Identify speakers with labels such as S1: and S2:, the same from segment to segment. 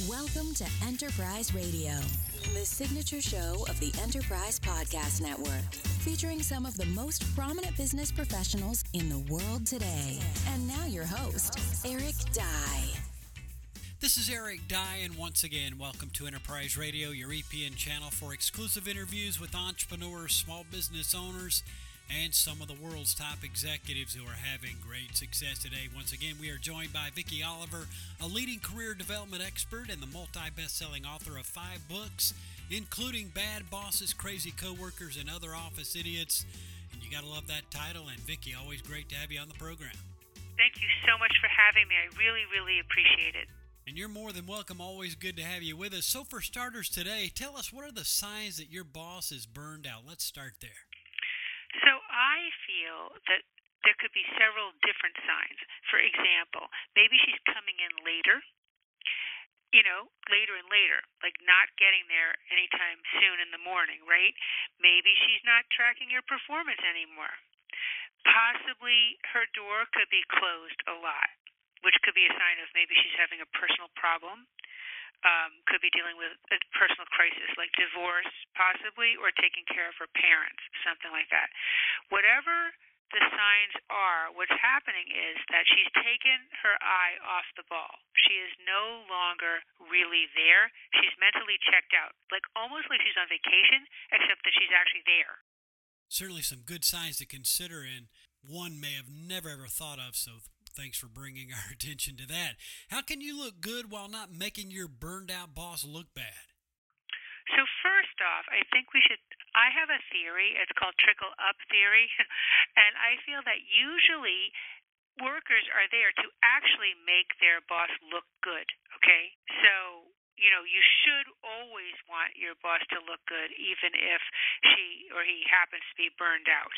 S1: Welcome to Enterprise Radio, the signature show of the Enterprise Podcast Network, featuring some of the most prominent business professionals in the world today. And now your host, Eric Dye.
S2: This is Eric Dye, and once again, welcome to Enterprise Radio, your EPN channel for exclusive interviews with entrepreneurs, small business owners, and some of the world's top executives who are having great success today. Once again, we are joined by Vicki Oliver, a leading career development expert and the multi-best-selling author of 5 books, including Bad Bosses, Crazy Coworkers, and Other Office Idiots. And you got to love that title. And Vicki, always great to have you on the program.
S3: Thank you so much for having me. I really appreciate it.
S2: And you're more than welcome. Always good to have you with us. So for starters today, tell us, what are the signs that your boss is burned out? Let's start there.
S3: So I feel that there could be several different signs. For example, maybe she's coming in later, later and later, like not getting there anytime soon in the morning, right? Maybe she's not tracking your performance anymore. Possibly her door could be closed a lot, which could be a sign of maybe she's having a personal problem. Could be dealing with a personal crisis like divorce, possibly, or taking care of her parents, something like that. Whatever the signs are, what's happening is that she's taken her eye off the ball. She is no longer really there. She's mentally checked out, almost like she's on vacation, except that she's actually there.
S2: Certainly some good signs to consider, and one may have never ever thought of, so thanks for bringing our attention to that. How can you look good while not making your burned out boss look bad?
S3: So first off, I have a theory. It's called trickle up theory. And I feel that usually workers are there to actually make their boss look good. Okay? So, you should always want your boss to look good, even if she or he happens to be burned out.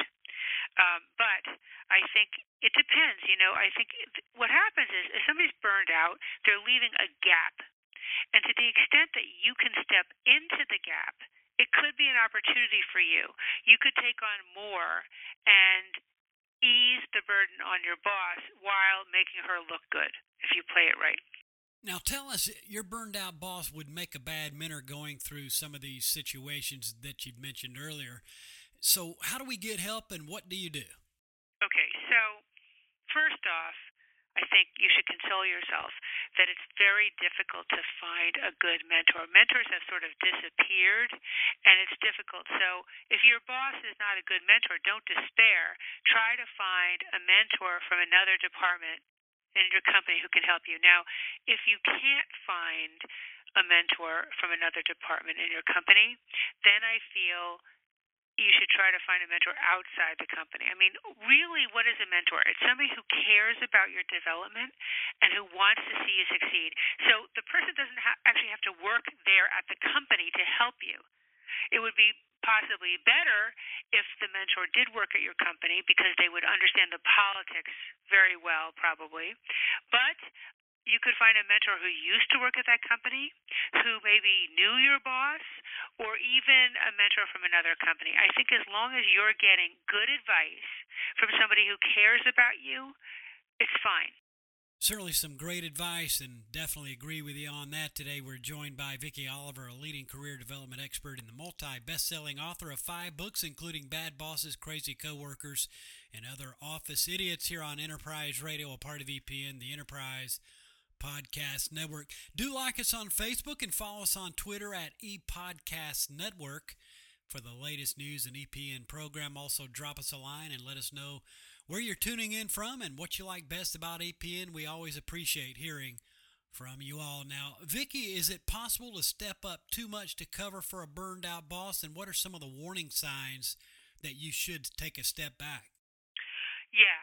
S3: But I think it depends. I think what happens is if somebody's burned out, they're leaving a gap. And to the extent that you can step into the gap, it could be an opportunity for you. You could take on more and ease the burden on your boss while making her look good, if you play it right.
S2: Now tell us, your burned out boss would make a bad mentor going through some of these situations that you've mentioned earlier. So how do we get help, and what do you do?
S3: Okay, so first off, I think you should console yourself that it's very difficult to find a good mentor. Mentors have sort of disappeared, and it's difficult. So if your boss is not a good mentor, don't despair. Try to find a mentor from another department in your company who can help you. Now, if you can't find a mentor from another department in your company, then I feel you should try to find a mentor outside the company. I mean, really, what is a mentor? It's somebody who cares about your development and who wants to see you succeed. So the person doesn't actually have to work there at the company to help you. It would be possibly better if the mentor did work at your company because they would understand the politics very well, probably. But you could find a mentor who used to work at that company, who maybe knew your boss, or even a mentor from another company. I think as long as you're getting good advice from somebody who cares about you, it's fine.
S2: Certainly some great advice, and definitely agree with you on that. Today we're joined by Vicki Oliver, a leading career development expert and the multi-best-selling author of 5 books, including Bad Bosses, Crazy Coworkers, and Other Office Idiots, here on Enterprise Radio, a part of EPN, the Enterprise Podcast Network. Do like us on Facebook and follow us on Twitter at ePodcast Network for the latest news and EPN program. Also drop us a line and let us know where you're tuning in from and what you like best about EPN. We always appreciate hearing from you all. Now, Vicki, is it possible to step up too much to cover for a burned out boss? And what are some of the warning signs that you should take a step back?
S3: Yeah,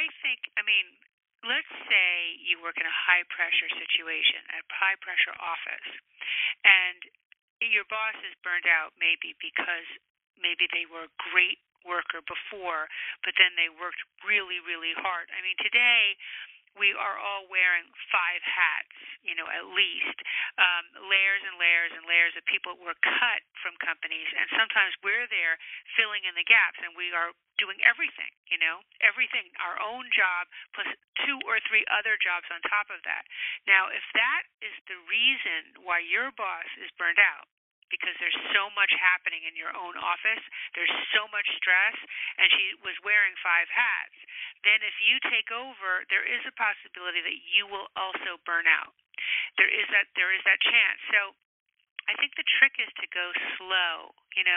S3: let's say you work in a high-pressure situation, a high-pressure office, and your boss is burned out maybe because maybe they were a great worker before, but then they worked really hard. I mean, today we are all wearing 5 hats, at least. Layers and layers and layers of people were cut from companies, and sometimes we're there filling in the gaps, and we are doing everything, everything, our own job plus 2 or 3 other jobs on top of that. Now, if that is the reason why your boss is burned out, because there's so much happening in your own office, there's so much stress, and she was wearing 5 hats, then if you take over, there is a possibility that you will also burn out. There is that chance. So I think the trick is to go slow,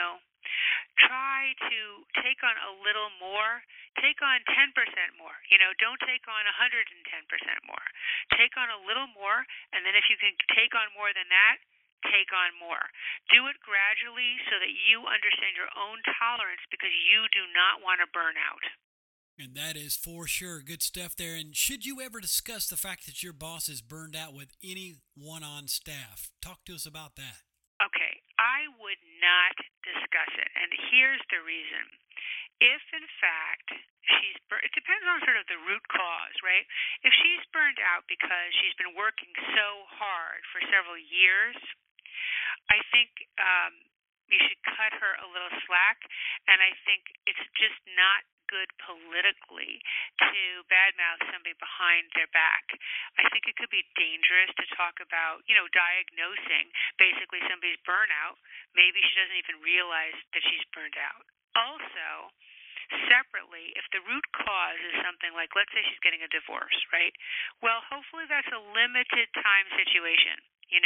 S3: Try to take on a little more. Take on 10% more. Don't take on 110% more. Take on a little more, and then if you can take on more than that, take on more. Do it gradually so that you understand your own tolerance, because you do not want to burn out.
S2: And that is for sure good stuff there. And should you ever discuss the fact that your boss is burned out with anyone on staff? Talk to us about that.
S3: Okay, I would not discuss it, and here's the reason. If, in fact, it depends on sort of the root cause, right? If she's burned out because she's been working so hard for several years, I think you should cut her a little slack, and I think it's just not good politically to badmouth somebody behind their back. I think it could be dangerous to talk about, diagnosing basically somebody's burnout. Maybe she doesn't even realize that she's burned out. Also, separately, if the root cause is something like, let's say she's getting a divorce, right? Well, hopefully that's a limited time situation.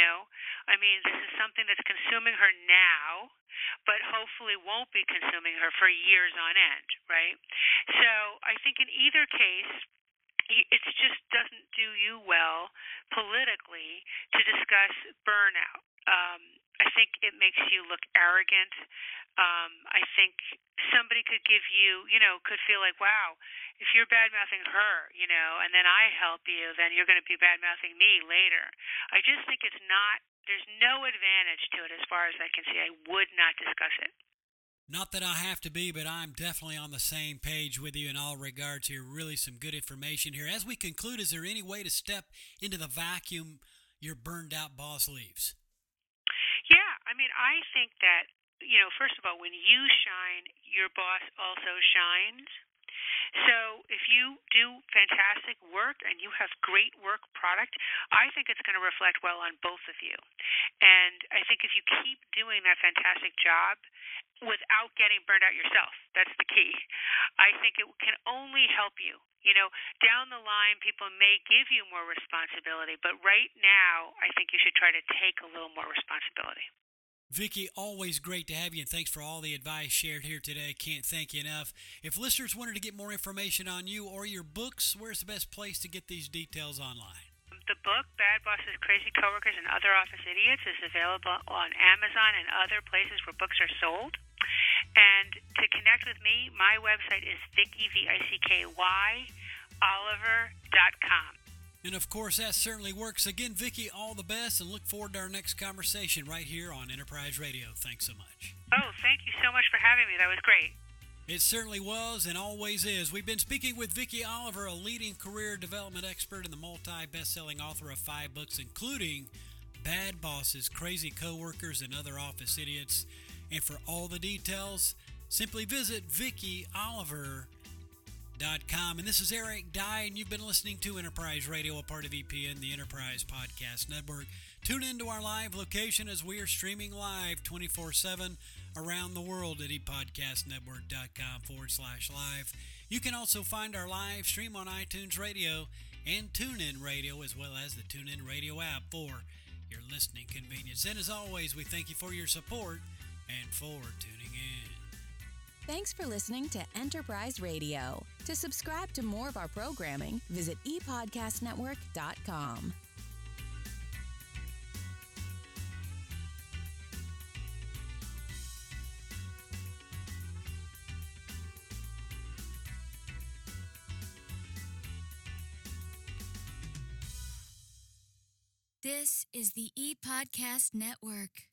S3: This is something that's consuming her now, but hopefully won't be consuming her for years on end, right? So I think in either case, it just doesn't do you well politically to discuss burnout. I think it makes you look arrogant. I think somebody could give you, could feel like, wow, if you're bad-mouthing her, and then I help you, then you're going to be bad-mouthing me later. I just think there's no advantage to it as far as I can see. I would not discuss it.
S2: Not that I have to be, but I'm definitely on the same page with you in all regards here. Really some good information here. As we conclude, is there any way to step into the vacuum your burned-out boss leaves?
S3: Yeah, I think that, first of all, when you shine, your boss also shines. So if you do fantastic work and you have great work product, I think it's going to reflect well on both of you. And I think if you keep doing that fantastic job without getting burned out yourself, that's the key. I think it can only help you. Down the line, people may give you more responsibility, but right now, I think you should try to take a little more responsibility.
S2: Vicki, always great to have you, and thanks for all the advice shared here today. Can't thank you enough. If listeners wanted to get more information on you or your books, where's the best place to get these details online?
S3: The book, Bad Bosses, Crazy Coworkers, and Other Office Idiots, is available on Amazon and other places where books are sold. And to connect with me, my website is Vicki, VICKY, Oliver.com.
S2: And of course, that certainly works. Again, Vicki, all the best, and look forward to our next conversation right here on Enterprise Radio. Thanks so much.
S3: Oh, thank you so much for having me. That was great.
S2: It certainly was and always is. We've been speaking with Vicki Oliver, a leading career development expert and the multi-best-selling author of 5 books, including Bad Bosses, Crazy Coworkers, and Other Office Idiots. And for all the details, simply visit VickiOliver.com. And this is Eric Dye, and you've been listening to Enterprise Radio, a part of EPN, the Enterprise Podcast Network. Tune into our live location as we are streaming live 24/7 around the world at epodcastnetwork.com/live. You can also find our live stream on iTunes Radio and TuneIn Radio, as well as the TuneIn Radio app for your listening convenience. And as always, we thank you for your support and for tuning in.
S1: Thanks for listening to Enterprise Radio. To subscribe to more of our programming, visit epodcastnetwork.com. This is the ePodcast Network.